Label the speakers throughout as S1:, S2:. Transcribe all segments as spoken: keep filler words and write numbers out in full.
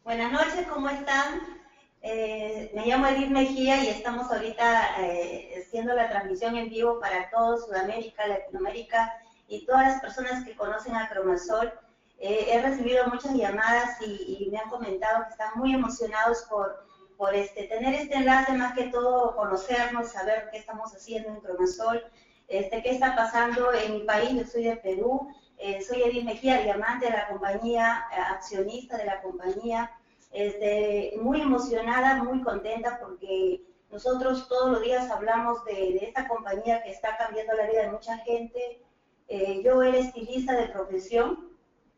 S1: Buenas noches, ¿cómo están? Eh, me llamo Edith Mejía y estamos ahorita eh, haciendo la transmisión en vivo para todo Sudamérica, Latinoamérica y todas las personas que conocen a Cromasol. Eh, he recibido muchas llamadas y, y me han comentado que están muy emocionados por, por este, tener este enlace, más que todo conocernos, saber qué estamos haciendo en Cromasol, este, qué está pasando en mi país. Yo soy de Perú. Eh, soy Edith Mejía, diamante de la compañía, eh, accionista de la compañía, este, muy emocionada, muy contenta porque nosotros todos los días hablamos de, de esta compañía que está cambiando la vida de mucha gente. Eh, yo era estilista de profesión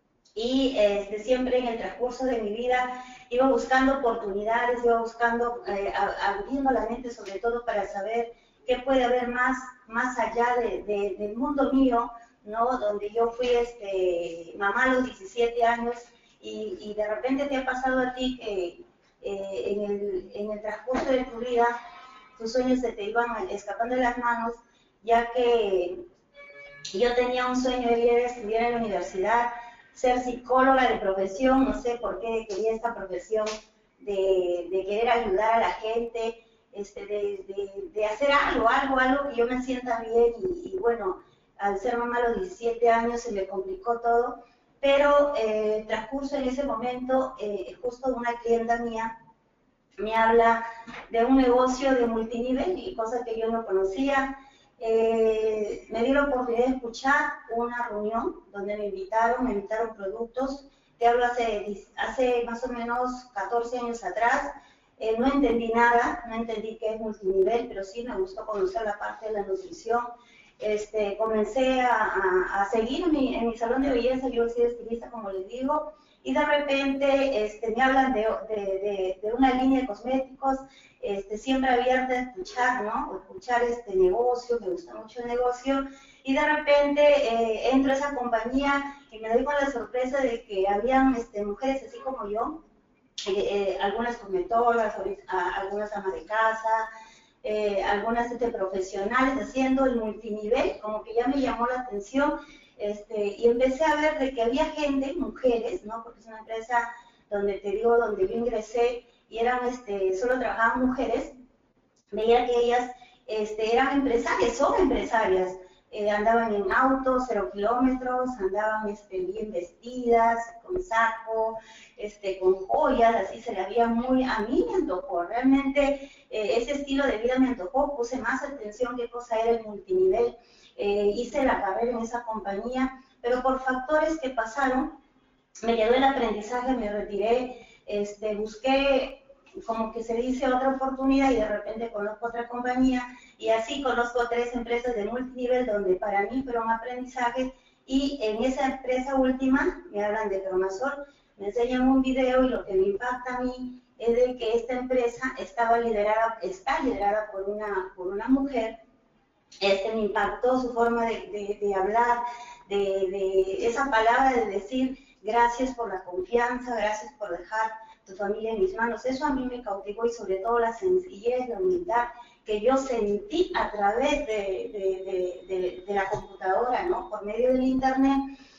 S1: y este, siempre en el transcurso de mi vida iba buscando oportunidades, iba buscando, eh, abriendo la mente sobre todo para saber qué puede haber más, más allá de, de, del mundo mío, ¿no? Donde yo fui este, mamá a los diecisiete años y, y de repente te ha pasado a ti que eh, en, el, en el transcurso de tu vida tus sueños se te iban escapando de las manos, ya que yo tenía un sueño de ir a estudiar en la universidad, ser psicóloga de profesión, no sé por qué quería esta profesión de, de querer ayudar a la gente, este, de, de, de hacer algo, algo, algo que yo me sienta bien y, y bueno, al ser mamá a los diecisiete años se me complicó todo, pero eh, transcurso en ese momento, eh, justo una clienta mía me habla de un negocio de multinivel y cosas que yo no conocía. Eh, me dio la oportunidad de escuchar una reunión donde me invitaron, me invitaron productos, te hablo hace, hace más o menos catorce años atrás. Eh, no entendí nada, no entendí qué es multinivel, pero sí me gustó conocer la parte de la nutrición. Este, comencé a, a, a seguir en mi, en mi salón de belleza, yo soy estilista como les digo, y de repente este, me hablan de, de, de, de una línea de cosméticos, este, siempre abierta a escuchar, ¿no? Escuchar este negocio, me gusta mucho el negocio, y de repente eh, entro a esa compañía y me doy con la sorpresa de que habían este, mujeres así como yo, eh, eh, algunas cosmetólogas, algunas amas de casa, Eh, algunas este, profesionales haciendo el multinivel, como que ya me llamó la atención, este, y empecé a ver de que había gente, mujeres, ¿no? Porque es una empresa donde te digo, donde yo ingresé y eran, este, solo trabajaban mujeres, veía que ellas este, eran empresarias, son empresarias, eh, andaban en autos, cero kilómetros, andaban este, bien vestidas, con saco, este, con joyas, así se le había muy, a mí me antojó, realmente eh, ese estilo de vida me antojó, puse más atención qué cosa era el multinivel, eh, hice la carrera en esa compañía, pero por factores que pasaron, me quedó el aprendizaje, me retiré, este, busqué, como que se dice, otra oportunidad y de repente conozco otra compañía y así conozco tres empresas de multinivel donde para mí fueron aprendizajes y en esa empresa última me hablan de Cromasol, me enseñan un video y lo que me impacta a mí es de que esta empresa estaba liderada, está liderada por una, por una mujer. Este, me impactó su forma de, de, de hablar, de, de esa palabra de decir gracias por la confianza, gracias por dejar tu familia en mis manos. Eso a mí me cautivó y sobre todo la sencillez, la humildad que yo sentí a través de, de, de, de, de la computadora, ¿no? Por medio del internet.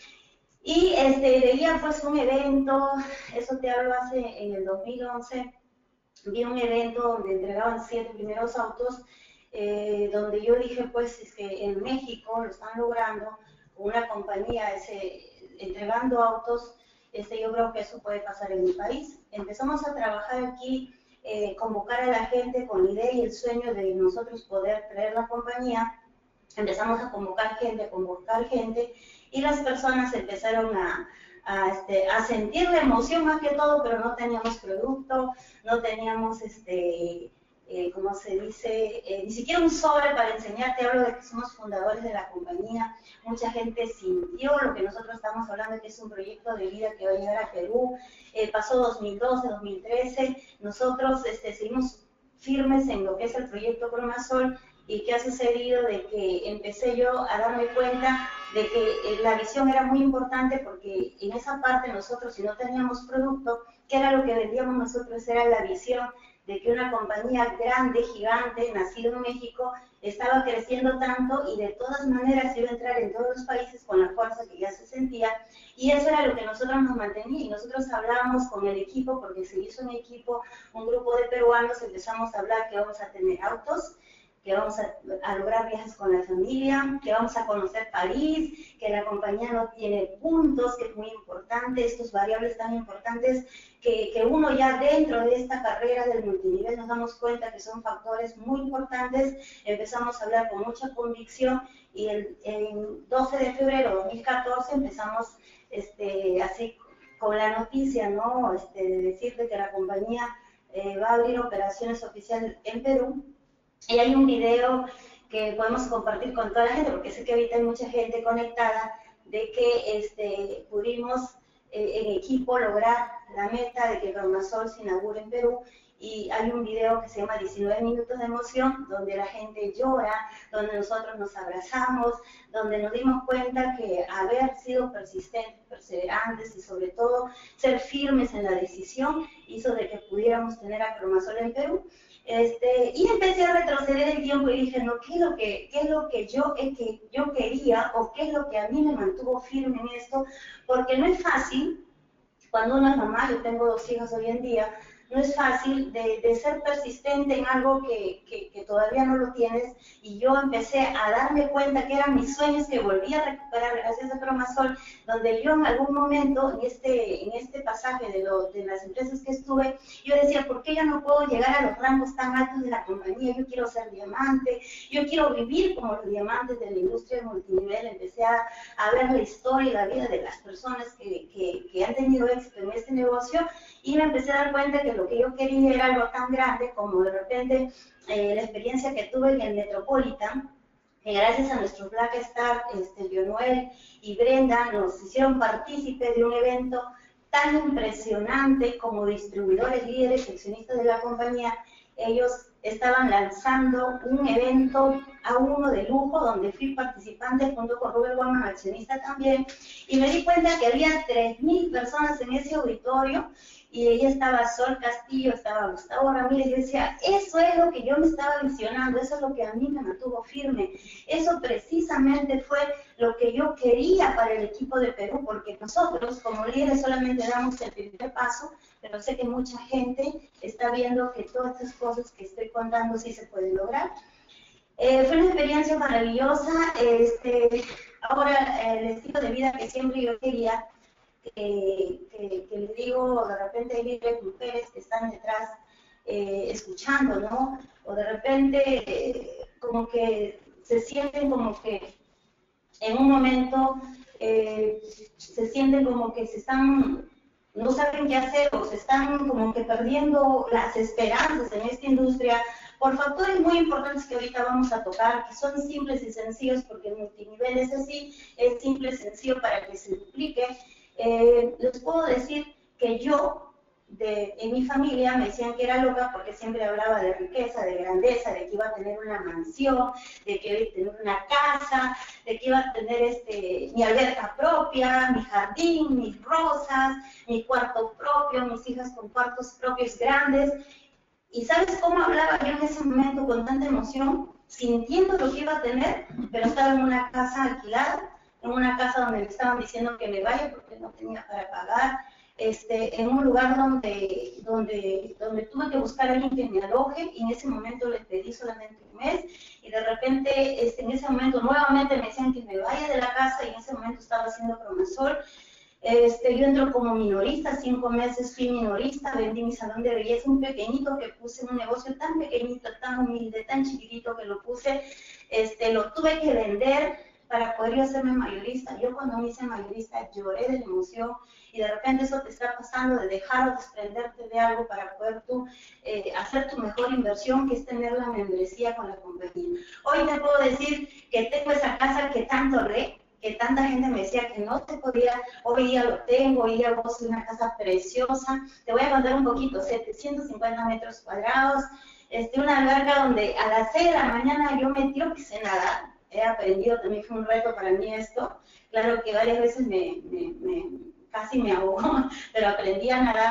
S1: Y este, veía pues un evento, eso te hablo hace en el dos mil once, vi un evento donde entregaban siete primeros autos, eh, donde yo dije pues es que en México lo están logrando, una compañía ese, entregando autos. Este, yo creo que eso puede pasar en mi país. Empezamos a trabajar aquí, eh, convocar a la gente con la idea y el sueño de nosotros poder traer la compañía. Empezamos a convocar gente, a convocar gente, y las personas empezaron a, a, este, a sentir la emoción más que todo, pero no teníamos producto, no teníamos, este, eh, ¿cómo se dice? Eh, ni siquiera un sobre para enseñarte. Hablo de que somos fundadores de la compañía. Mucha gente sintió lo que nosotros estamos hablando, que es un proyecto de vida que va a llegar a Perú. Eh, pasó dos mil doce, dos mil trece, nosotros este, seguimos firmes en lo que es el proyecto Cromasol. ¿Y qué ha sucedido? De que empecé yo a darme cuenta de que eh, la visión era muy importante, porque en esa parte nosotros, si no teníamos producto, ¿qué era lo que vendíamos nosotros? Era la visión de que una compañía grande, gigante, nacida en México, estaba creciendo tanto y de todas maneras iba a entrar en todos los países con la fuerza que ya se sentía, y eso era lo que nosotros nos mantenía, y nosotros hablábamos con el equipo, porque se hizo un equipo, un grupo de peruanos, empezamos a hablar que vamos a tener autos, que vamos a, a lograr viajes con la familia, que vamos a conocer París, que la compañía no tiene puntos, que es muy importante, estos variables tan importantes, que, que uno ya dentro de esta carrera del multinivel nos damos cuenta que son factores muy importantes. Empezamos a hablar con mucha convicción, y el, el doce de febrero de dos mil catorce empezamos este, así con la noticia, ¿no? Este, de decirte que la compañía eh, va a abrir operaciones oficiales en Perú. Y hay un video que podemos compartir con toda la gente, porque sé que ahorita hay mucha gente conectada, de que este, pudimos eh, en equipo lograr la meta de que Cromasol se inaugure en Perú. Y hay un video que se llama diecinueve minutos de emoción, donde la gente llora, donde nosotros nos abrazamos, donde nos dimos cuenta que haber sido persistentes, perseverantes y sobre todo ser firmes en la decisión hizo de que pudiéramos tener a Cromasol en Perú. Este, y empecé a retroceder el tiempo y dije, no, ¿qué es lo que, qué es lo que, yo, es que yo quería o qué es lo que a mí me mantuvo firme en esto? Porque no es fácil, cuando uno es mamá, yo tengo dos hijas hoy en día, no es fácil de, de ser persistente en algo que, que, que todavía no lo tienes, y yo empecé a darme cuenta que eran mis sueños que volví a recuperar gracias a Cromasol, donde yo en algún momento, en este, en este pasaje de, lo, de las empresas que estuve, yo decía, ¿por qué yo no puedo llegar a los rangos tan altos de la compañía? Yo quiero ser diamante, yo quiero vivir como los diamantes de la industria de multinivel. Empecé a, a ver la historia y la vida de las personas que, que, que han tenido éxito en este negocio, y me empecé a dar cuenta que lo que yo quería era algo tan grande como de repente eh, la experiencia que tuve en el Metropolitan, que gracias a nuestros Black Star, este, Leonoel y Brenda, nos hicieron partícipes de un evento tan impresionante como distribuidores, líderes, accionistas de la compañía. Ellos estaban lanzando un evento a uno de lujo, donde fui participante junto con Rubén Guaman, accionista también, y me di cuenta que había tres mil personas en ese auditorio, y ella estaba Sol Castillo, estaba Gustavo Ramírez, y decía, eso es lo que yo me estaba visionando, eso es lo que a mí me mantuvo firme, eso precisamente fue lo que yo quería para el equipo de Perú, porque nosotros como líderes solamente damos el primer paso, pero sé que mucha gente está viendo que todas estas cosas que estoy contando sí se pueden lograr. Eh, fue una experiencia maravillosa. Este, ahora, el estilo de vida que siempre yo quería, eh, que, que les digo, de repente hay líderes mujeres que están detrás eh, escuchando, ¿no? O de repente eh, como que se sienten como que en un momento eh, se sienten como que se están, no saben qué hacer, o se están como que perdiendo las esperanzas en esta industria por factores muy importantes que ahorita vamos a tocar, que son simples y sencillos, porque el multinivel es así, es simple y sencillo para que se duplique. Eh, les puedo decir que yo, de, en mi familia, me decían que era loca porque siempre hablaba de riqueza, de grandeza, de que iba a tener una mansión, de que iba a tener una casa, de que iba a tener este, mi alberca propia, mi jardín, mis rosas, mi cuarto propio, mis hijas con cuartos propios grandes. ¿Y sabes cómo hablaba yo en ese momento con tanta emoción? Sintiendo lo que iba a tener, pero estaba en una casa alquilada, en una casa donde me estaban diciendo que me vaya porque no tenía para pagar, este, en un lugar donde, donde, donde tuve que buscar a alguien que me aloje, y en ese momento les pedí solamente un mes, y de repente este, en ese momento nuevamente me decían que me vaya de la casa, y en ese momento estaba haciendo Cromasol. Este, yo entro como minorista, cinco meses fui minorista, vendí mi salón de belleza, un pequeñito que puse, un negocio tan pequeñito, tan humilde, tan chiquitito que lo puse, este, lo tuve que vender para poder yo hacerme mayorista. Yo cuando me hice mayorista lloré de la emoción, y de repente eso te está pasando de dejar o desprenderte de algo para poder tú eh, hacer tu mejor inversión, que es tener la membresía con la compañía. Hoy te puedo decir que tengo esa casa que tanto re, que tanta gente me decía que no se podía, hoy día lo tengo, hoy día gozo de una casa preciosa. Te voy a contar un poquito, setecientos cincuenta metros cuadrados, este, una alberca donde a las seis de la mañana yo me tiro que sé nadar, he aprendido, también fue un reto para mí esto, claro que varias veces me, me, me casi me ahogó, pero aprendí a nadar.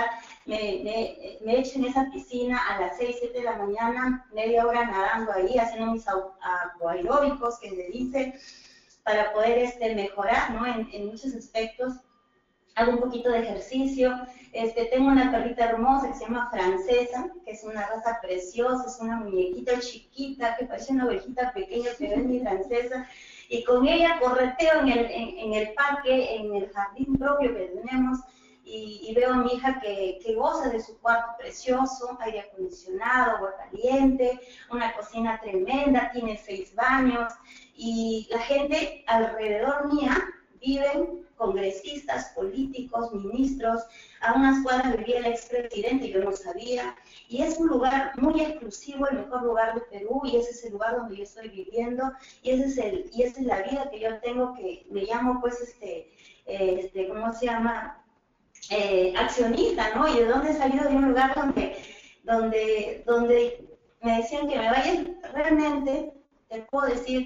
S1: me, me, me echo en esa piscina a las seis, siete de la mañana, media hora nadando ahí, haciendo mis aeróbicos, que le dice, para poder este, mejorar, ¿no? en, en muchos aspectos. Hago un poquito de ejercicio. Este, tengo una perrita hermosa que se llama Francesa, que es una raza preciosa, es una muñequita chiquita, que parece una ovejita pequeña, pero es mi Francesa. Y con ella correteo en el, en, en el parque, en el jardín propio que tenemos, y, y veo a mi hija que, que goza de su cuarto precioso, aire acondicionado, agua caliente, una cocina tremenda, tiene seis baños, y la gente alrededor mía viven congresistas, políticos, ministros. A unas cuadras vivía el expresidente, yo no sabía, y es un lugar muy exclusivo, el mejor lugar de Perú, y ese es el lugar donde yo estoy viviendo, y, ese es el, y esa es la vida que yo tengo, que me llamo, pues, este, eh, este ¿cómo se llama?, eh, accionista, ¿no? Y de dónde he salido de un lugar donde, donde, donde me decían que me vaya. Realmente te puedo decir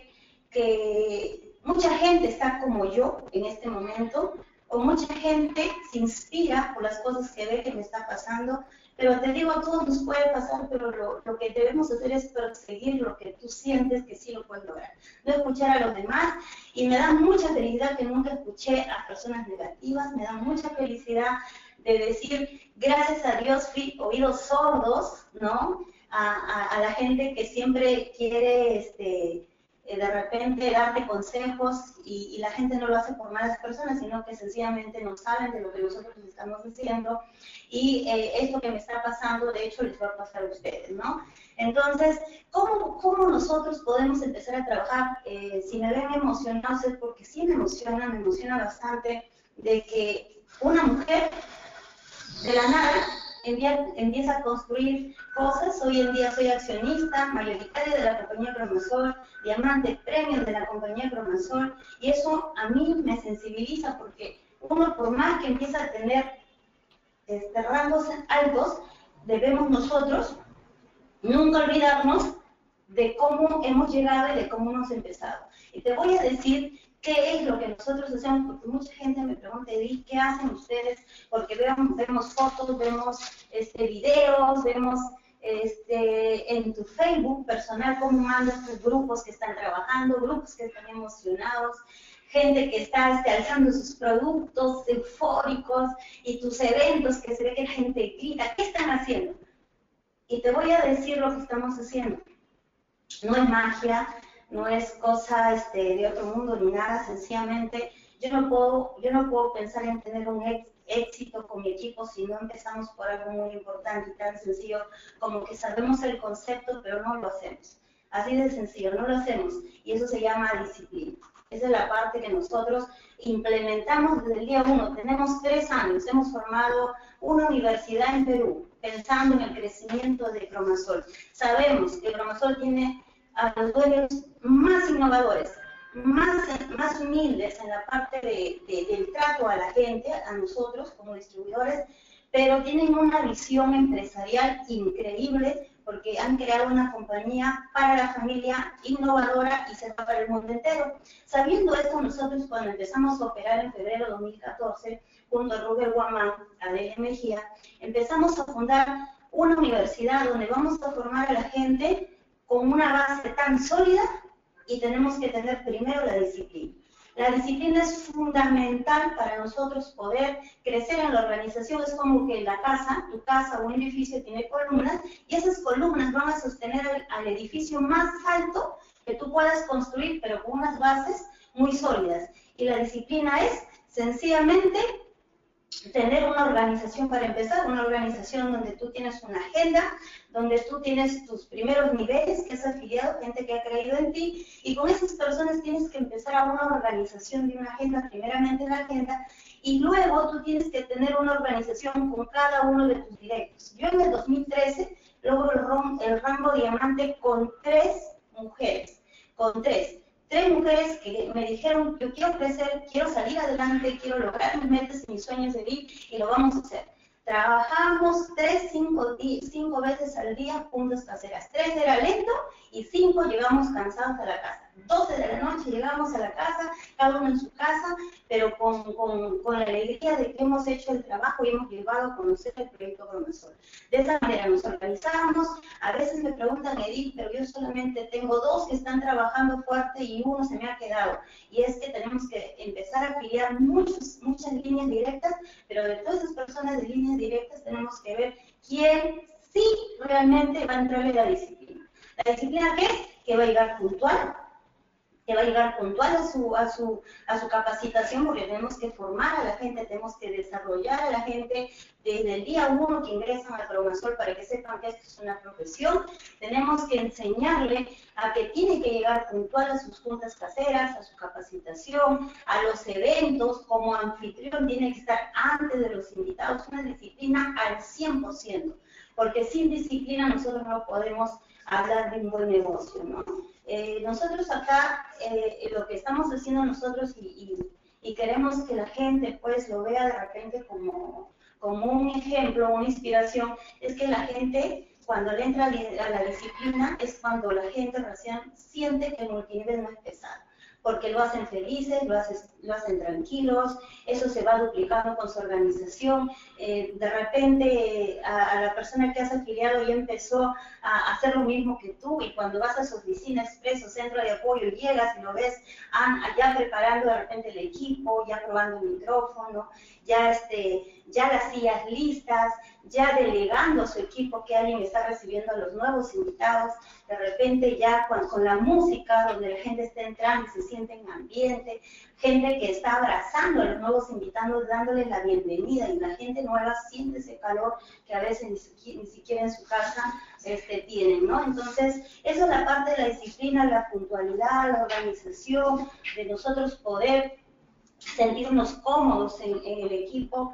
S1: que mucha gente está como yo en este momento, o mucha gente se inspira por las cosas que ve que me está pasando, pero te digo, a todos nos puede pasar, pero lo, lo que debemos hacer es perseguir lo que tú sientes que sí lo puedes lograr, no escuchar a los demás. Y me da mucha felicidad que nunca escuché a personas negativas, me da mucha felicidad de decir, gracias a Dios fui oídos sordos, ¿no? A, a, a la gente que siempre quiere, este, de repente darte consejos, y, y la gente no lo hace por malas personas, sino que sencillamente no saben de lo que nosotros estamos diciendo, y eh, esto que me está pasando, de hecho, les va a pasar a ustedes, ¿no? Entonces, ¿cómo, cómo nosotros podemos empezar a trabajar? Eh, si me ven emocionados es porque sí me emociona, me emociona bastante de que una mujer de la nada empieza a construir cosas. Hoy en día soy accionista mayoritaria de la compañía Cromasol, diamante premio de la compañía Cromasol, y eso a mí me sensibiliza, porque uno, por más que empieza a tener este, rangos altos, debemos nosotros nunca olvidarnos de cómo hemos llegado y de cómo hemos empezado. Y te voy a decir qué es lo que nosotros hacemos, porque mucha gente me pregunta, Edith, ¿qué hacen ustedes? Porque vemos, vemos fotos, vemos este, videos, vemos este, en tu Facebook personal cómo mandas tus grupos que están trabajando, grupos que están emocionados, gente que está este, alzando sus productos eufóricos, y tus eventos que se ve que la gente grita. ¿Qué están haciendo? Y te voy a decir lo que estamos haciendo. No es magia, no es cosa este, de otro mundo ni nada, sencillamente yo no puedo, yo no puedo pensar en tener un éxito con mi equipo si no empezamos por algo muy importante y tan sencillo como que sabemos el concepto, pero no lo hacemos. Así de sencillo, no lo hacemos, y eso se llama disciplina. Esa es la parte que nosotros implementamos desde el día uno. Tenemos tres años, hemos formado una universidad en Perú, pensando en el crecimiento de Cromasol. Sabemos que Cromasol tiene a los dueños más innovadores, más, más humildes en la parte de, de, del trato a la gente, a nosotros como distribuidores, pero tienen una visión empresarial increíble, porque han creado una compañía para la familia innovadora y se va para el mundo entero. Sabiendo esto, nosotros cuando empezamos a operar en febrero de dos mil catorce, junto a Rubén Guamán, Adelia Mejía, empezamos a fundar una universidad donde vamos a formar a la gente con una base tan sólida, y tenemos que tener primero la disciplina. La disciplina es fundamental para nosotros poder crecer en la organización. Es como que la casa, tu casa o un edificio tiene columnas, y esas columnas van a sostener al, al edificio más alto que tú puedas construir, pero con unas bases muy sólidas. Y la disciplina es sencillamente tener una organización para empezar, una organización donde tú tienes una agenda, donde tú tienes tus primeros niveles, que es afiliado, gente que ha creído en ti, y con esas personas tienes que empezar a una organización de una agenda, primeramente la agenda, y luego tú tienes que tener una organización con cada uno de tus directos. Yo en el dos mil trece logro el, el rango diamante con tres mujeres, con tres. Tres mujeres que me dijeron, yo quiero crecer, quiero salir adelante, quiero lograr mis metas y mis sueños de vida, y lo vamos a hacer. Trabajamos tres, cinco, cinco veces al día, puntas caseras. Tres era lento y cinco llegamos cansados a la casa. doce de la noche llegamos a la casa, cada uno en su casa, pero con, con, con la alegría de que hemos hecho el trabajo y hemos llevado a conocer el proyecto Cromasol. De esa manera nos organizamos. A veces me preguntan, Edith, pero yo solamente tengo dos que están trabajando fuerte y uno se me ha quedado. Y es que tenemos que empezar a afiliar muchos, muchas líneas directas, pero de todas esas personas de líneas directas tenemos que ver quién sí realmente va a entrar en la disciplina. ¿La disciplina qué es? Que va a llegar puntual, que va a llegar puntual a su, a, su, a su capacitación, porque tenemos que formar a la gente, tenemos que desarrollar a la gente desde el día uno que ingresan a Cromasol para que sepan que esto es una profesión. Tenemos que enseñarle a que tiene que llegar puntual a sus juntas caseras, a su capacitación, a los eventos, como anfitrión tiene que estar antes de los invitados, una disciplina al cien por ciento, porque sin disciplina nosotros no podemos hablar de un buen negocio, ¿no? Eh, nosotros acá, eh, lo que estamos haciendo nosotros y, y, y queremos que la gente pues lo vea de repente como, como un ejemplo, una inspiración, es que la gente cuando le entra a la disciplina es cuando la gente recién siente que el multinivel no es pesado, porque lo hacen felices, lo hacen, lo hacen tranquilos, eso se va duplicando con su organización. Eh, de repente a, a la persona que has afiliado ya empezó a hacer lo mismo que tú, y cuando vas a su oficina expreso, centro de apoyo, llegas y lo ves ah, ya preparando de repente el equipo, ya probando el micrófono, ya, este, ya las sillas listas, ya delegando a su equipo que alguien está recibiendo a los nuevos invitados, de repente ya con, con la música, donde la gente está entrando y se siente en ambiente, gente que está abrazando a los nuevos invitados, dándoles la bienvenida, y la gente nueva siente ese calor que a veces ni siquiera, ni siquiera en su casa este, tienen, ¿no? Entonces, eso es la parte de la disciplina, la puntualidad, la organización, de nosotros poder sentirnos cómodos en, en el equipo.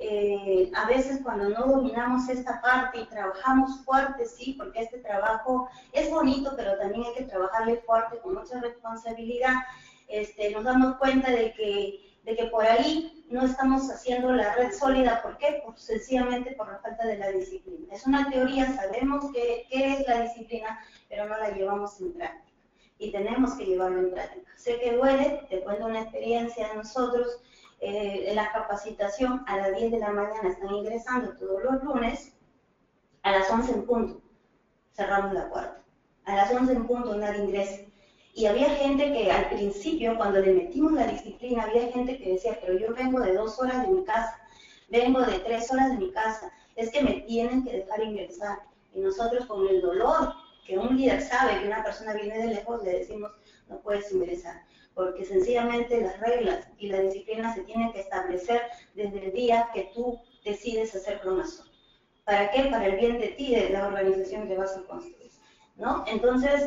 S1: Eh, a veces cuando no dominamos esta parte y trabajamos fuerte, sí, porque este trabajo es bonito, pero también hay que trabajarle fuerte, con mucha responsabilidad, este, nos damos cuenta de que, de que por ahí no estamos haciendo la red sólida. ¿Por qué? Pues sencillamente por la falta de la disciplina. Es una teoría, sabemos que, qué es la disciplina, pero no la llevamos en práctica. Y tenemos que llevarlo en práctica. Sé que duele, te cuento una experiencia de nosotros. Eh, en la capacitación a las diez de la mañana están ingresando todos los lunes, a las once en punto cerramos la puerta, a las once en punto nadie ingresa. Y había gente que al principio, cuando le metimos la disciplina, había gente que decía, pero yo vengo de dos horas de mi casa, vengo de tres horas de mi casa, es que me tienen que dejar ingresar. Y nosotros, con el dolor que un líder sabe que una persona viene de lejos, le decimos, no puedes ingresar, porque sencillamente las reglas y la disciplina se tienen que establecer desde el día que tú decides hacer Cromasol. ¿Para qué? Para el bien de ti, de la organización que vas a construir, ¿no? Entonces,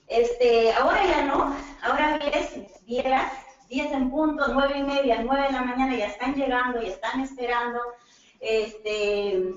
S1: este, ahora ya no, ahora ves, vieras, diez en punto, nueve y media, nueve de la mañana, ya están llegando, ya están esperando, este,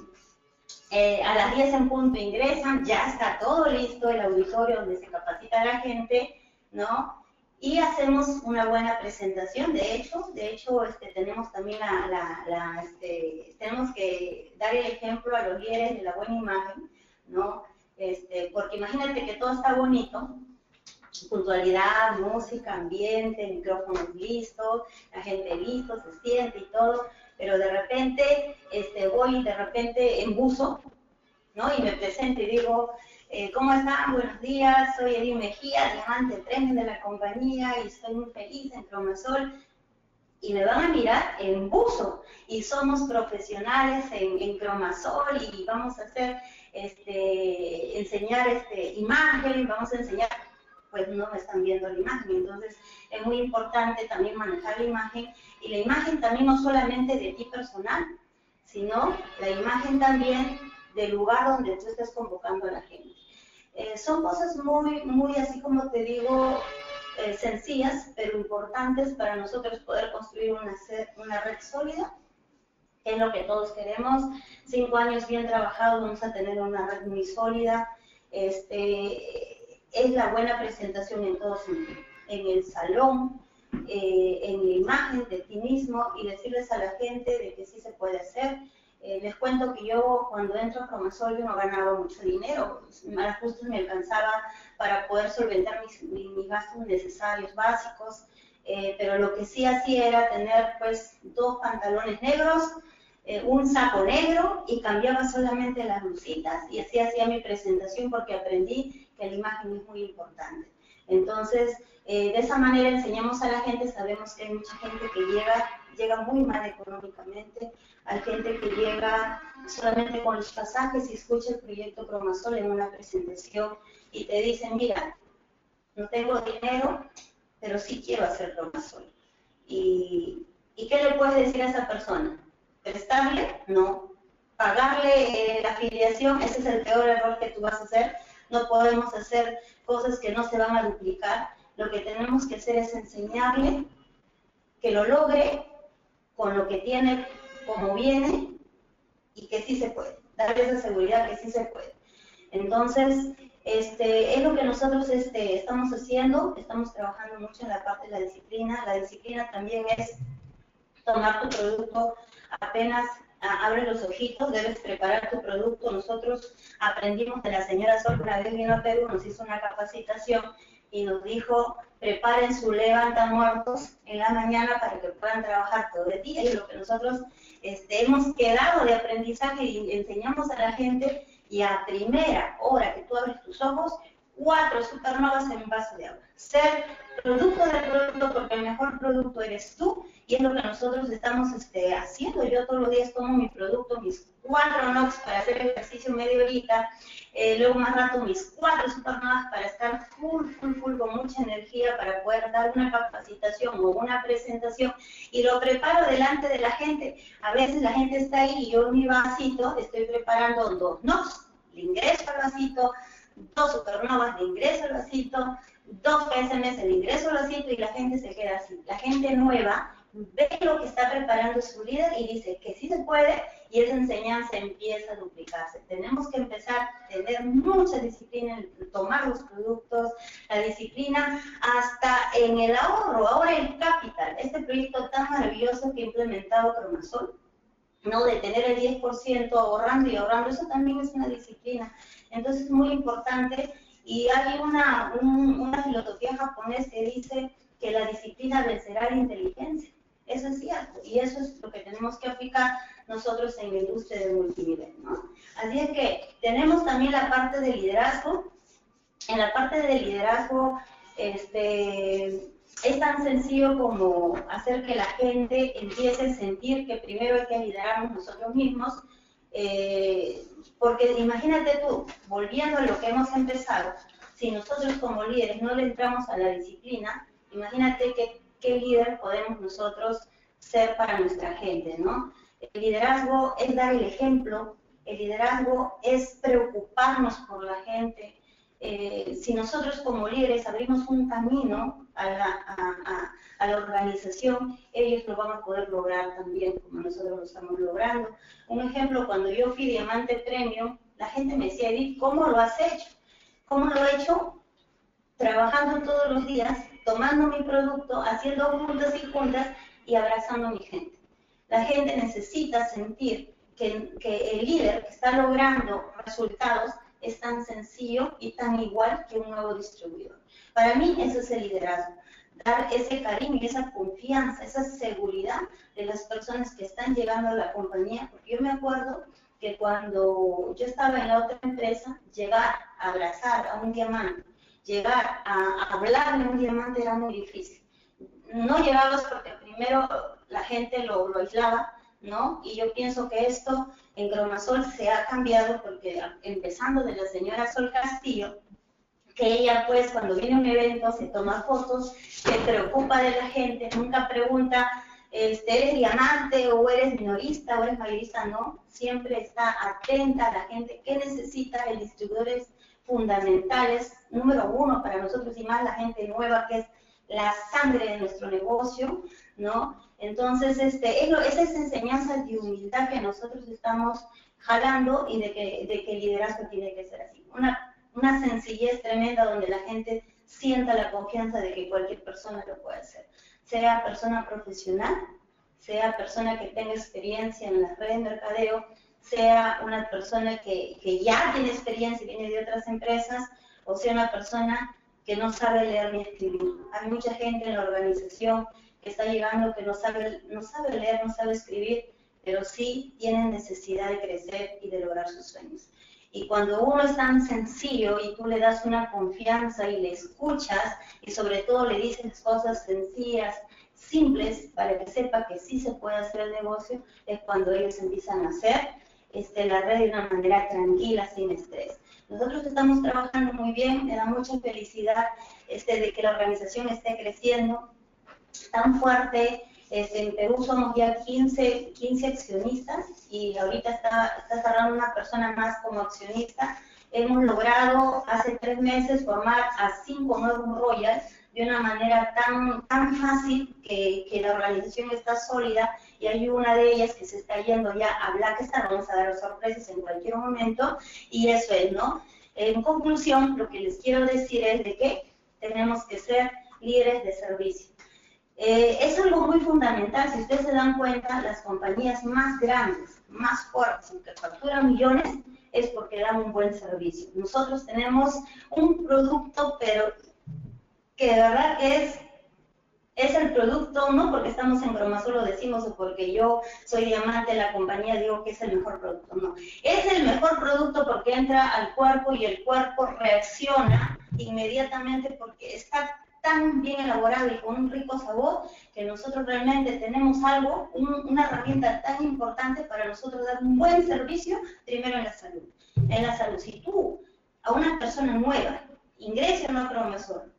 S1: eh, a las diez en punto ingresan, ya está todo listo, el auditorio donde se capacita a la gente, ¿no? Y hacemos una buena presentación. De hecho, de hecho este, tenemos también la, la, la este, tenemos que dar el ejemplo a los líderes de la buena imagen, ¿no? Este, porque imagínate que todo está bonito, puntualidad, música, ambiente, micrófonos listos, la gente listo, se siente y todo, pero de repente este, voy de repente en buzo, ¿no? Y me presento y digo, Eh, ¿cómo están? Buenos días, soy Edith Mejía, diamante premium de la compañía, y estoy muy feliz en Cromasol. Y me van a mirar en buzo, y somos profesionales en, en Cromasol, y vamos a hacer, este, enseñar este, imagen, vamos a enseñar, pues no me están viendo la imagen. Entonces es muy importante también manejar la imagen, y la imagen también no solamente de ti personal, sino la imagen también del lugar donde tú estás convocando a la gente. Eh, son cosas muy, muy así como te digo, eh, sencillas, pero importantes para nosotros poder construir una, una red sólida, que es lo que todos queremos. Cinco años bien trabajados, vamos a tener una red muy sólida. Este, es la buena presentación en todo sentido, en el salón, eh, en la imagen de ti mismo, y decirles a la gente de que sí se puede hacer. Eh, les cuento que yo cuando entro a Cromasol yo no ganaba mucho dinero, a las justas me alcanzaba para poder solventar mis, mis, mis gastos necesarios, básicos, eh, pero lo que sí hacía era tener pues dos pantalones negros, eh, un saco negro y cambiaba solamente las blusitas y así hacía mi presentación porque aprendí que la imagen es muy importante. Entonces, eh, de esa manera enseñamos a la gente, sabemos que hay mucha gente que llega, llega muy mal económicamente, hay gente que llega solamente con los pasajes y escucha el proyecto Cromasol en una presentación y te dicen, mira, no tengo dinero, pero sí quiero hacer Cromasol. ¿Y, ¿Y qué le puedes decir a esa persona? ¿Prestarle? No. ¿Pagarle eh, la afiliación? Ese es el peor error que tú vas a hacer. No podemos hacer cosas que no se van a duplicar. Lo que tenemos que hacer es enseñarle que lo logre con lo que tiene, como viene, y que sí se puede. Darle esa seguridad que sí se puede. Entonces, este, es lo que nosotros este, estamos haciendo. Estamos trabajando mucho en la parte de la disciplina. La disciplina también es tomar tu producto apenas abre los ojitos, debes preparar tu producto. Nosotros aprendimos de la señora Sol, una vez vino a Perú, nos hizo una capacitación y nos dijo, preparen su levanta muertos en la mañana para que puedan trabajar todo el día. Y lo que nosotros este, hemos quedado de aprendizaje y enseñamos a la gente, y a primera hora que tú abres tus ojos, cuatro supernovas en un vaso de agua. Ser producto del producto, porque el mejor producto eres tú, y es lo que nosotros estamos este, haciendo. Yo todos los días tomo mi producto, mis cuatro Nox para hacer ejercicio media horita, eh, luego más rato mis cuatro supernovas para estar full, full, full, con mucha energía para poder dar una capacitación o una presentación, y lo preparo delante de la gente. A veces la gente está ahí y yo en mi vasito estoy preparando dos Nox, le ingreso al vasito, dos supernovas, le ingreso al vasito, dos P S M S, le ingreso al vasito, y la gente se queda así. La gente nueva ve lo que está preparando su líder y dice que sí se puede, y esa enseñanza empieza a duplicarse. Tenemos que empezar a tener mucha disciplina en tomar los productos, la disciplina hasta en el ahorro. Ahora el capital, este proyecto tan maravilloso que ha implementado Cromasol, no de tener el diez por ciento ahorrando y ahorrando, eso también es una disciplina. Entonces es muy importante, y hay una, un, una filosofía japonesa que dice que la disciplina vencerá la inteligencia. Eso es cierto, y eso es lo que tenemos que aplicar nosotros en la industria del multinivel, ¿no? Así es que tenemos también la parte de liderazgo. En la parte de liderazgo, este, es tan sencillo como hacer que la gente empiece a sentir que primero hay que liderarnos nosotros mismos, eh, porque imagínate tú, volviendo a lo que hemos empezado, si nosotros como líderes no le entramos a la disciplina, imagínate que qué líder podemos nosotros ser para nuestra gente, ¿no? El liderazgo es dar el ejemplo, el liderazgo es preocuparnos por la gente. Eh, si nosotros como líderes abrimos un camino a la, a, a, a la organización, ellos lo van a poder lograr también como nosotros lo estamos logrando. Un ejemplo, cuando yo fui Diamante Premium, la gente me decía, Edith, ¿cómo lo has hecho? ¿Cómo lo he hecho? Trabajando todos los días, tomando mi producto, haciendo juntas y juntas y abrazando a mi gente. La gente necesita sentir que, que el líder que está logrando resultados es tan sencillo y tan igual que un nuevo distribuidor. Para mí eso es el liderazgo, dar ese cariño y esa confianza, esa seguridad de las personas que están llegando a la compañía, porque yo me acuerdo que cuando yo estaba en la otra empresa, llegar a abrazar a un diamante, llegar a, a hablarle a un diamante era muy difícil. No llegabas porque primero la gente lo, lo aislaba, ¿no? Y yo pienso que esto en Cromasol se ha cambiado porque empezando de la señora Sol Castillo, que ella pues cuando viene a un evento se toma fotos, se preocupa de la gente, nunca pregunta, este, ¿eres diamante o eres minorista o eres mayorista? No, siempre está atenta a la gente que necesita. El distribuidor es fundamentales, número uno para nosotros y más la gente nueva que es la sangre de nuestro negocio, ¿no? Entonces, este, es, lo, es esa enseñanza de humildad que nosotros estamos jalando y de que, de que el liderazgo tiene que ser así. Una, una sencillez tremenda donde la gente sienta la confianza de que cualquier persona lo puede hacer. Sea persona profesional, sea persona que tenga experiencia en las redes de mercadeo, sea una persona que, que ya tiene experiencia y viene de otras empresas, o sea una persona que no sabe leer ni escribir. Hay mucha gente en la organización que está llegando que no sabe, no sabe leer, no sabe escribir, pero sí tienen necesidad de crecer y de lograr sus sueños. Y cuando uno es tan sencillo y tú le das una confianza y le escuchas, y sobre todo le dices cosas sencillas, simples, para que sepa que sí se puede hacer el negocio, es cuando ellos empiezan a hacer este, la red de una manera tranquila, sin estrés. Nosotros estamos trabajando muy bien, me da mucha felicidad este, de que la organización esté creciendo tan fuerte. Este, en Perú somos ya quince, quince accionistas y ahorita está, está cerrando una persona más como accionista. Hemos logrado hace tres meses formar a cinco nuevos royals de una manera tan, tan fácil que, que la organización está sólida, y hay una de ellas que se está yendo ya a Blackstar. Vamos a dar sorpresas en cualquier momento, y eso es, ¿no? En conclusión, lo que les quiero decir es de que tenemos que ser líderes de servicio. Eh, es algo muy fundamental. Si ustedes se dan cuenta, las compañías más grandes, más fuertes, que facturan millones, es porque dan un buen servicio. Nosotros tenemos un producto, pero que de verdad que es, es el producto, no porque estamos en Cromasol lo decimos, o porque yo soy diamante de la compañía digo que es el mejor producto, no. Es el mejor producto porque entra al cuerpo y el cuerpo reacciona inmediatamente porque está tan bien elaborado y con un rico sabor que nosotros realmente tenemos algo, un, una herramienta tan importante para nosotros dar un buen servicio, primero en la salud. En la salud, si tú a una persona nueva ingresa en una Cromasol,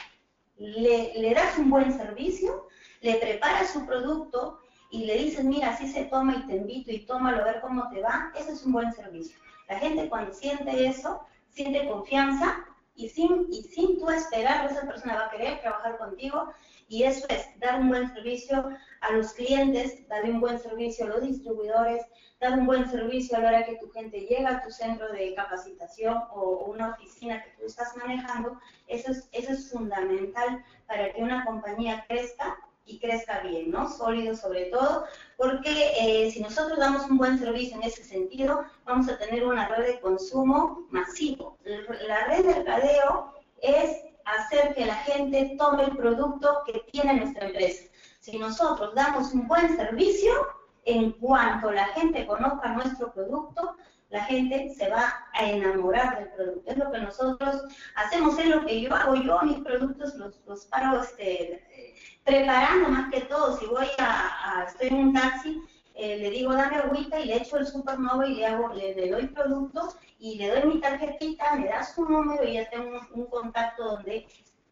S1: le, le das un buen servicio, le preparas su producto y le dices, mira, así se toma y te invito y tómalo a ver cómo te va, eso es un buen servicio. La gente cuando siente eso, siente confianza, y sin, y sin tú esperar, esa persona va a querer trabajar contigo, y eso es dar un buen servicio a los clientes, dar un buen servicio a los distribuidores, dar un buen servicio a la hora que tu gente llega a tu centro de capacitación o una oficina que tú estás manejando. Eso es, eso es fundamental para que una compañía crezca y crezca bien, ¿no? Sólido sobre todo, porque eh, si nosotros damos un buen servicio en ese sentido, vamos a tener una red de consumo masivo. La red de mercadeo es hacer que la gente tome el producto que tiene nuestra empresa. Si nosotros damos un buen servicio, en cuanto la gente conozca nuestro producto, la gente se va a enamorar del producto. Es lo que nosotros hacemos, es lo que yo hago. Yo mis productos los, los paro este, preparando más que todo. Si voy a, a estoy en un taxi, eh, le digo dame agüita y le echo el Supernova y le, hago, le, le doy productos y le doy mi tarjetita, me da su número y ya tengo un, un contacto donde,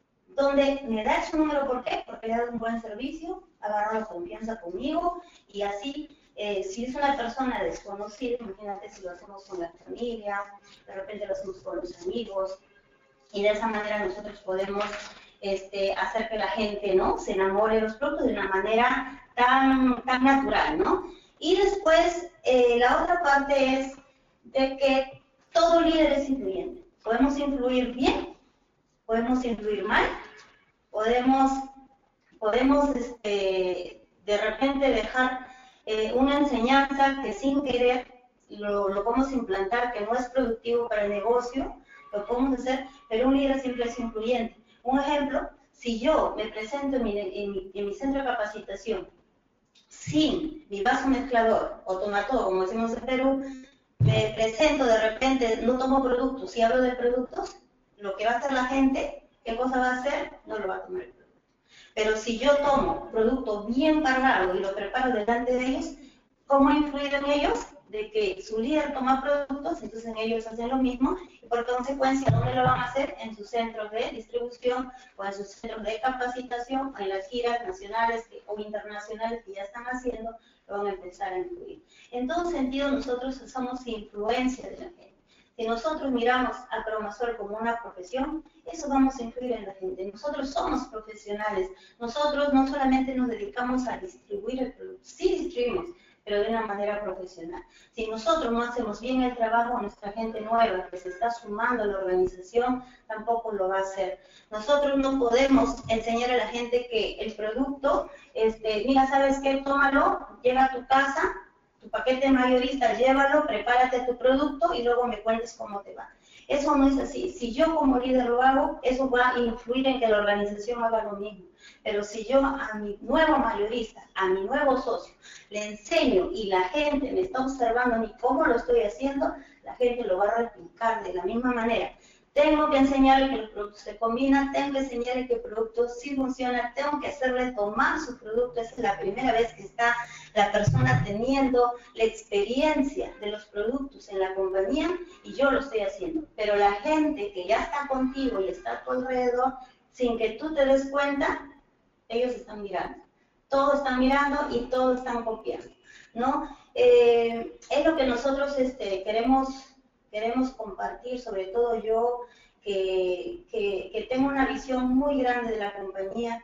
S1: donde me da su número. ¿Por qué? Porque le da un buen servicio, agarra la confianza conmigo y así. Eh, si es una persona desconocida, imagínate si lo hacemos con la familia, de repente lo hacemos con los amigos, y de esa manera nosotros podemos este, hacer que la gente, ¿no?, se enamore de los productos de una manera tan, tan natural, ¿no? Y después, eh, la otra parte es de que todo líder es influyente. Podemos influir bien, podemos influir mal, podemos, podemos este, de repente dejar Eh, una enseñanza que sin querer lo, lo podemos implantar, que no es productivo para el negocio, lo podemos hacer, pero un líder siempre es influyente. Un ejemplo, si yo me presento en mi, en mi, en mi centro de capacitación sin mi vaso mezclador o tomatodo, como decimos en Perú, me presento de repente, no tomo productos, si hablo de productos, lo que va a hacer la gente, ¿qué cosa va a hacer? No lo va a tomar el producto. Pero si yo tomo producto bien cargado y lo preparo delante de ellos, ¿cómo ha influido en ellos? De que su líder toma productos, entonces en ellos hacen lo mismo, y por consecuencia, ¿dónde lo van a hacer? En sus centros de distribución, o en sus centros de capacitación, o en las giras nacionales o internacionales que ya están haciendo, lo van a empezar a influir. En todo sentido, nosotros somos influencia de la gente. Si nosotros miramos a Cromasol como una profesión, eso vamos a influir en la gente. Nosotros somos profesionales. Nosotros no solamente nos dedicamos a distribuir el producto, sí distribuimos, pero de una manera profesional. Si nosotros no hacemos bien el trabajo, nuestra gente nueva que se está sumando a la organización tampoco lo va a hacer. Nosotros no podemos enseñar a la gente que el producto, este, mira, ¿sabes qué? Tómalo, llega a tu casa, tu paquete mayorista, llévalo, prepárate tu producto y luego me cuentes cómo te va. Eso no es así. Si yo como líder lo hago, eso va a influir en que la organización haga lo mismo. Pero si yo a mi nuevo mayorista, a mi nuevo socio, le enseño y la gente me está observando a mí cómo lo estoy haciendo, la gente lo va a replicar de la misma manera. Tengo que enseñarle que los productos se combinan, tengo que enseñarle que el producto sí funciona, tengo que hacerle tomar su producto. Esa es la primera vez que está la persona teniendo la experiencia de los productos en la compañía y yo lo estoy haciendo. Pero la gente que ya está contigo y está a tu alrededor, sin que tú te des cuenta, ellos están mirando. Todos están mirando y todos están copiando, ¿no? Eh, es lo que nosotros este, queremos... Queremos compartir, sobre todo yo, que, que, que tengo una visión muy grande de la compañía.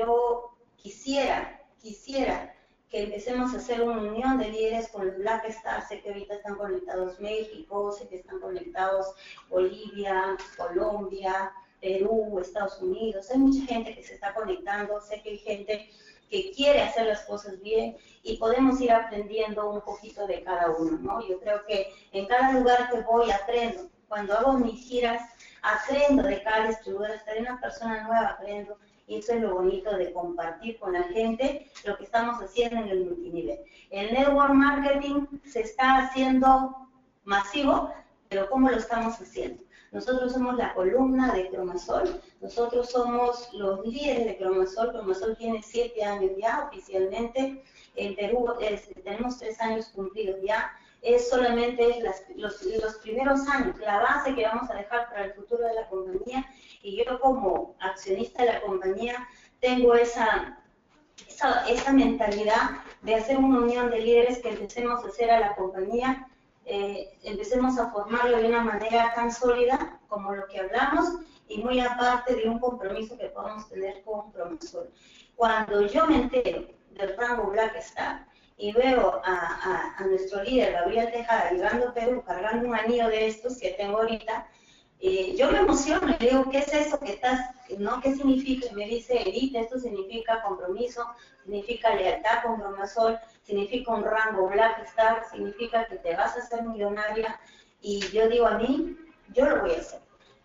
S1: Yo quisiera, quisiera que empecemos a hacer una unión de líderes con los Black Stars. Sé que ahorita están conectados México, sé que están conectados Bolivia, Colombia, Perú, Estados Unidos. Hay mucha gente que se está conectando, sé que hay gente que quiere hacer las cosas bien y podemos ir aprendiendo un poquito de cada uno, ¿no? Yo creo que en cada lugar que voy aprendo. Cuando hago mis giras, aprendo de cada distribuidor, hasta de una persona nueva aprendo. Y eso es lo bonito de compartir con la gente lo que estamos haciendo en el multinivel. El network marketing se está haciendo masivo, pero ¿cómo lo estamos haciendo? Nosotros somos la columna de Cromasol, nosotros somos los líderes de Cromasol. Cromasol tiene siete años ya oficialmente, en Perú es, tenemos tres años cumplidos ya, es solamente las, los, los primeros años, la base que vamos a dejar para el futuro de la compañía, y yo como accionista de la compañía tengo esa, esa, esa mentalidad de hacer una unión de líderes que empecemos a hacer a la compañía. Eh, empecemos a formarlo de una manera tan sólida como lo que hablamos y muy aparte de un compromiso que podamos tener con Cromasol. Cuando yo me entero del rango Black Star y veo a, a, a nuestro líder Gabriel Tejada llegando a Perú cargando un anillo de estos que tengo ahorita, eh, yo me emociono y le digo, ¿qué es eso que estás, no? ¿Qué significa? Y me dice, Edith, esto significa compromiso, significa lealtad con Cromasol, significa un rango Black Star, significa que te vas a hacer millonaria. Y yo digo, a mí, yo lo voy a hacer.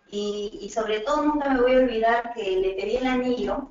S1: Y, y sobre todo nunca me voy a olvidar que le pedí el anillo,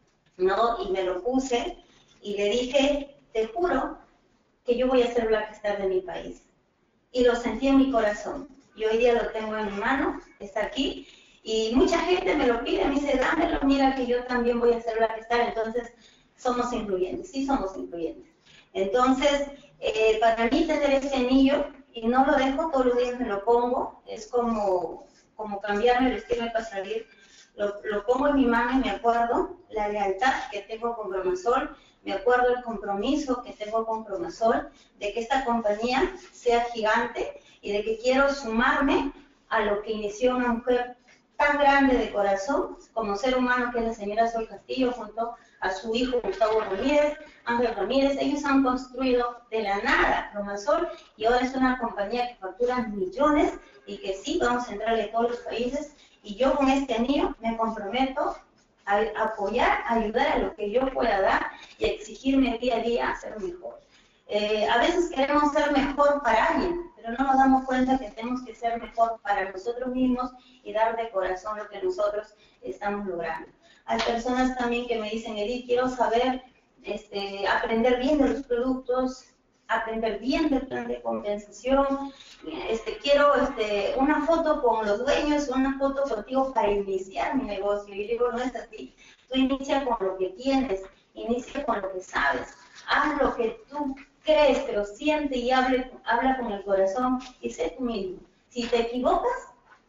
S1: ¿no? Y me lo puse y le dije, te juro que yo voy a ser Black Star de mi país. Y lo sentí en mi corazón. Y hoy día lo tengo en mi mano, está aquí. Y mucha gente me lo pide, me dice, dámelo, mira que yo también voy a ser Black Star. Entonces, somos incluyentes, sí somos incluyentes. Entonces, eh, para mí tener ese anillo, y no lo dejo, todos los días me lo pongo, es como, como cambiarme el estilo para salir, lo, lo pongo en mi mano y me acuerdo la lealtad que tengo con Cromasol, me acuerdo el compromiso que tengo con Cromasol, de que esta compañía sea gigante y de que quiero sumarme a lo que inició una mujer tan grande de corazón como ser humano que es la señora Sol Castillo junto a su hijo Gustavo Ramírez, Ángel Ramírez. Ellos han construido de la nada Cromasol y ahora es una compañía que factura millones y que sí vamos a entrarle a todos los países. Y yo con este anillo me comprometo a apoyar, a ayudar a lo que yo pueda dar y a exigirme día a día a ser mejor. Eh, a veces queremos ser mejor para alguien, pero no nos damos cuenta que tenemos que ser mejor para nosotros mismos y dar de corazón lo que nosotros estamos logrando. Hay personas también que me dicen, Edith, quiero saber, este, aprender bien de los productos, aprender bien del plan de compensación, este, quiero este, una foto con los dueños, una foto contigo para iniciar mi negocio. Y digo, no es así, tú inicia con lo que tienes, inicia con lo que sabes, haz lo que tú crees, pero siente y hable, habla con el corazón y sé tú mismo. Si te equivocas,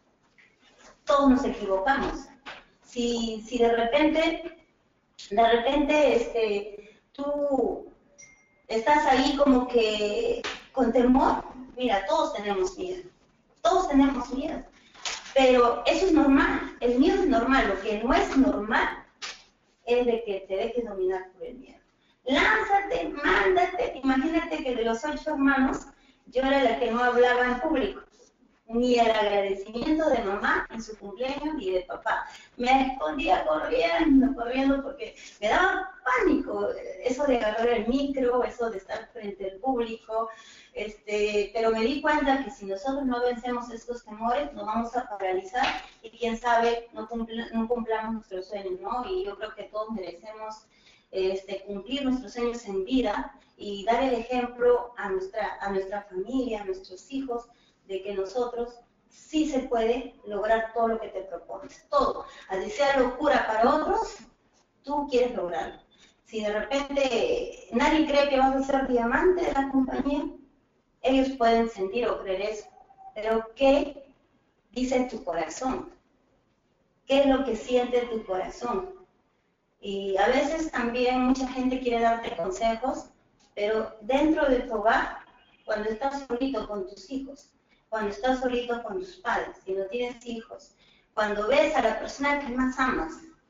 S1: todos nos equivocamos. Si, si de repente, de repente, este, tú estás ahí como que con temor, mira, todos tenemos miedo, todos tenemos miedo, pero eso es normal, el miedo es normal, lo que no es normal es de que te dejes dominar por el miedo. lánzate, mándate. Imagínate que de los ocho hermanos, yo era la que no hablaba en público, ni el agradecimiento de mamá en su cumpleaños ni de papá. Me escondía corriendo, corriendo, porque me daba pánico eso de agarrar el micro, eso de estar frente al público, este, pero me di cuenta que si nosotros no vencemos estos temores, nos vamos a paralizar y quién sabe, no, cumpl no cumplamos nuestros sueños, ¿no? Y yo creo que todos merecemos este, cumplir nuestros sueños en vida y dar el ejemplo a nuestra, a nuestra familia, a nuestros hijos, de que nosotros sí se puede lograr todo lo que te propones, todo. Así sea locura para otros, tú quieres lograrlo. Si de repente nadie cree que vas a ser diamante de la compañía, ellos pueden sentir o creer eso. Pero ¿qué dice tu corazón? ¿Qué es lo que siente tu corazón? Y a veces también mucha gente quiere darte consejos, pero dentro de tu hogar, cuando estás solito con tus hijos, cuando estás solito con tus padres, si no tienes hijos, cuando ves a la persona que más amas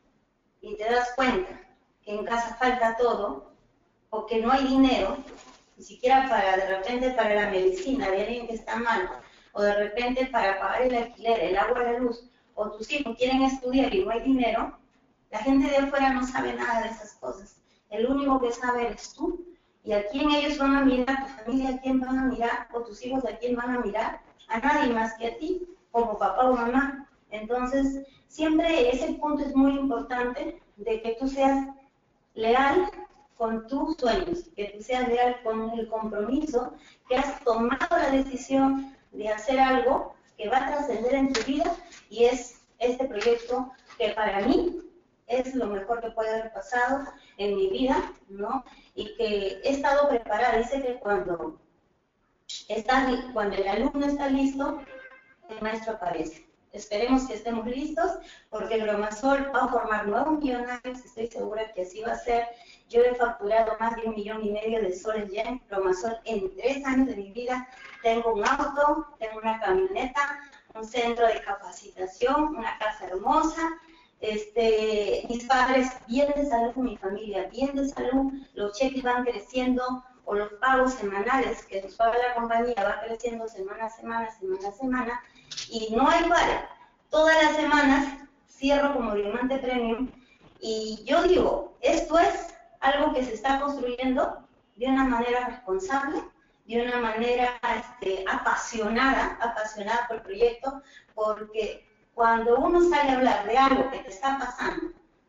S1: y te das cuenta que en casa falta todo, o que no hay dinero, ni siquiera para, de repente, para la medicina de alguien que está mal, o de repente para pagar el alquiler, el agua, la luz, o tus hijos quieren estudiar y no hay dinero, la gente de afuera no sabe nada de esas cosas. El único que sabe eres tú, y a quién ellos van a mirar, tu familia a quién van a mirar, o tus hijos a quién van a mirar, a nadie más que a ti, como papá o mamá. Entonces, siempre ese punto es muy importante, de que tú seas leal con tus sueños, que tú seas leal con el compromiso, que has tomado la decisión de hacer algo que va a trascender en tu vida, y es este proyecto que para mí es lo mejor que puede haber pasado en mi vida, ¿no? Y que he estado preparada. Dice que cuando, está, cuando el alumno está listo, el maestro aparece. Esperemos que estemos listos, porque el Bromasol va a formar nuevos millonarios, estoy segura que así va a ser. Yo he facturado más de un millón y medio de soles ya en Bromasol en tres años de mi vida. Tengo un auto, tengo una camioneta, un centro de capacitación, una casa hermosa. Este, mis padres bien de salud, mi familia bien de salud, los cheques van creciendo, o los pagos semanales que nos paga la compañía va creciendo semana a semana, semana a semana, y no hay para. Todas las semanas cierro como diamante premium, y yo digo, esto es algo que se está construyendo de una manera responsable, de una manera este, apasionada, apasionada por el proyecto, porque cuando uno sale a hablar de algo que te está pasando,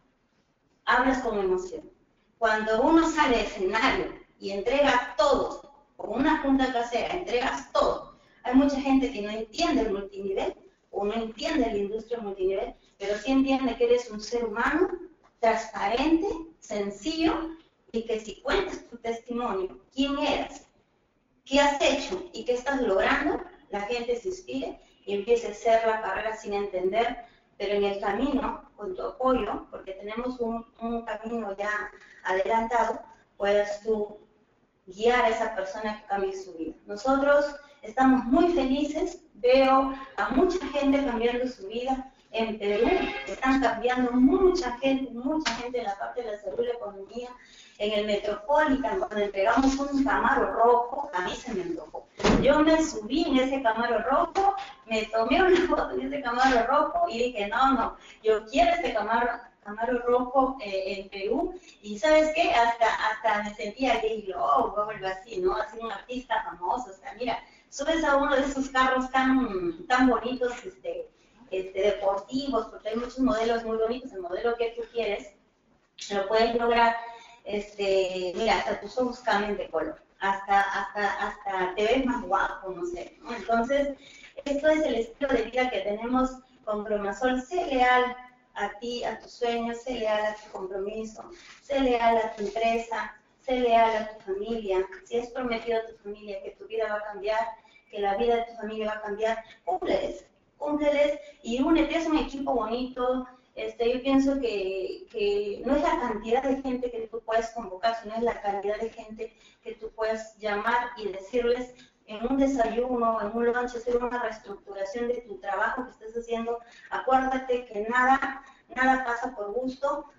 S1: hablas con emoción. Cuando uno sale de escenario y entrega todo, como una junta casera, entregas todo. Hay mucha gente que no entiende el multinivel, o no entiende la industria multinivel, pero sí entiende que eres un ser humano, transparente, sencillo, y que si cuentas tu testimonio, quién eres, qué has hecho y qué estás logrando, la gente se inspire y empiece a hacer la carrera sin entender, pero en el camino, con tu apoyo, porque tenemos un, un camino ya adelantado, puedas tú guiar a esa persona que cambie su vida. Nosotros estamos muy felices, veo a mucha gente cambiando su vida. En Perú están cambiando mucha gente, mucha gente en la parte de la salud y la economía. En el Metropolitan, cuando entregamos un Camaro rojo, a mí se me antojó. Yo me subí en ese Camaro rojo, me tomé una foto en ese Camaro rojo y dije, no, no, yo quiero este Camaro, Camaro rojo eh, en Perú. Y ¿sabes qué? Hasta, hasta me sentía gay, oh, o algo así, ¿no? Así un artista famoso, o sea, mira, subes a uno de esos carros tan, tan bonitos, este, este, deportivos, porque hay muchos modelos muy bonitos, el modelo que tú quieres, lo puedes lograr. Este, mira, hasta tus ojos cambian de color, hasta, hasta, hasta te ves más guapo, no sé, ¿no? Entonces, esto es el estilo de vida que tenemos con Bromasol. Sé leal a ti, a tus sueños, sé leal a tu compromiso, sé leal a tu empresa, sé leal a tu familia. Si has prometido a tu familia que tu vida va a cambiar, que la vida de tu familia va a cambiar, cúmpleles, cúmpleles y únete, es un equipo bonito. Este, yo pienso que, que no es la cantidad de gente que tú puedes convocar, sino es la calidad de gente que tú puedes llamar y decirles en un desayuno, en un lunch, hacer una reestructuración de tu trabajo que estés haciendo. Acuérdate que nada, nada pasa por gusto,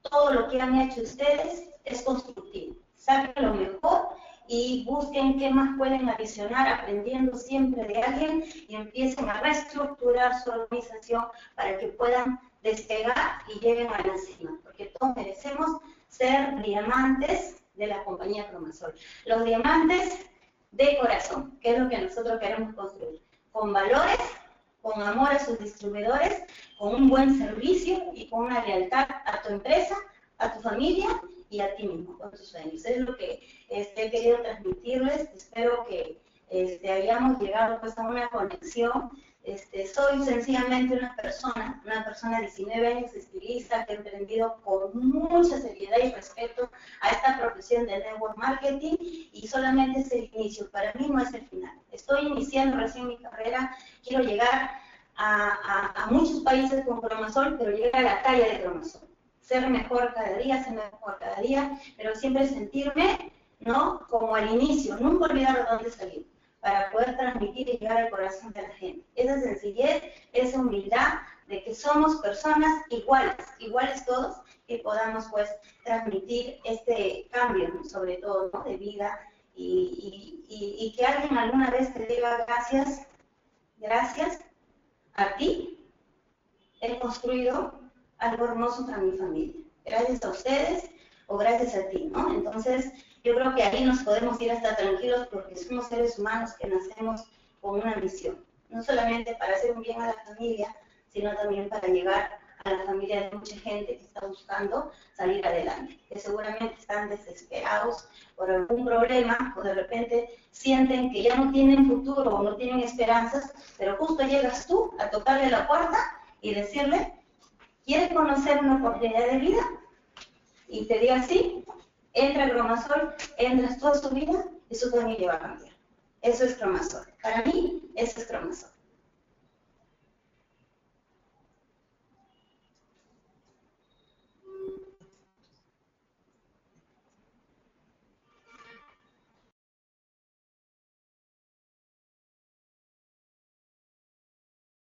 S1: todo lo que han hecho ustedes es constructivo. Saquen lo mejor y busquen qué más pueden adicionar, aprendiendo siempre de alguien, y empiecen a reestructurar su organización para que puedan despegar y lleguen a la cima, porque todos merecemos ser diamantes de la compañía Cromasol. Los diamantes de corazón, que es lo que nosotros queremos construir, con valores, con amor a sus distribuidores, con un buen servicio y con una lealtad a tu empresa, a tu familia y a ti mismo, con tus sueños. Es lo que este, he querido transmitirles. Espero que este, hayamos llegado pues, a una conexión. Este, soy sencillamente una persona, una persona de diecinueve años, estilista, que he emprendido con mucha seriedad y respeto a esta profesión de network marketing, y solamente es el inicio, para mí no es el final. Estoy iniciando recién mi carrera, quiero llegar a, a, a muchos países con Cromasol, pero llegar a la talla de Cromasol. Ser mejor cada día, ser mejor cada día, pero siempre sentirme, ¿no?, como al inicio, nunca olvidar de dónde salí, para poder transmitir y llegar al corazón de la gente. Esa sencillez, esa humildad de que somos personas iguales, iguales todos, y podamos pues transmitir este cambio, sobre todo, ¿no?, de vida, y, y, y, y que alguien alguna vez te diga gracias, gracias a ti, he construido algo hermoso para mi familia. Gracias a ustedes o gracias a ti, ¿no? Entonces, yo creo que ahí nos podemos ir hasta tranquilos, porque somos seres humanos que nacemos con una misión. No solamente para hacer un bien a la familia, sino también para llegar a la familia de mucha gente que está buscando salir adelante, que seguramente están desesperados por algún problema, o de repente sienten que ya no tienen futuro o no tienen esperanzas, pero justo llegas tú a tocarle la puerta y decirle, ¿quieres conocer una oportunidad de vida? Y te diga sí, entra a Cromasol, entras toda su vida y su familia va a cambiar. Eso es Cromasol. Para mí, eso es Cromasol.